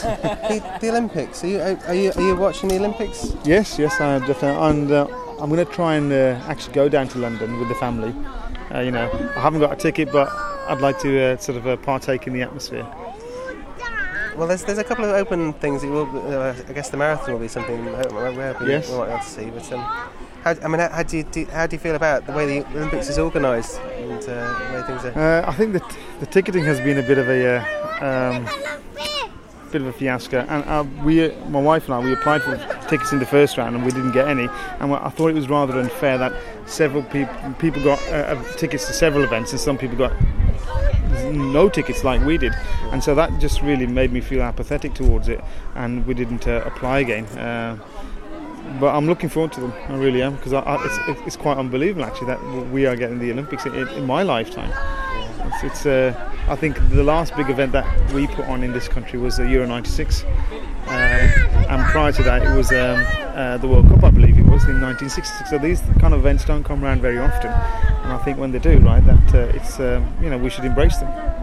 The Olympics. Are you watching the Olympics? Yes, I am definitely. And I'm going to try and actually go down to London with the family. I haven't got a ticket, but I'd like to sort of partake in the atmosphere. Well, there's a couple of open things. That I guess the marathon will be something we might be able to see. But how do you feel about the way the Olympics is organised and the way things are? I think that the ticketing has been a bit of a fiasco, and my wife and I, we applied for tickets in the first round and we didn't get any, and I thought it was rather unfair that several people got tickets to several events and some people got no tickets like we did, and so that just really made me feel apathetic towards it, and we didn't apply again. But I'm looking forward to them, I really am, because it's quite unbelievable actually that we are getting the Olympics in my lifetime. I think the last big event that we put on in this country was the Euro 96, and prior to that it was the World Cup, I believe it was, in 1966. So these kind of events don't come around very often, and I think when they do, right, that we should embrace them.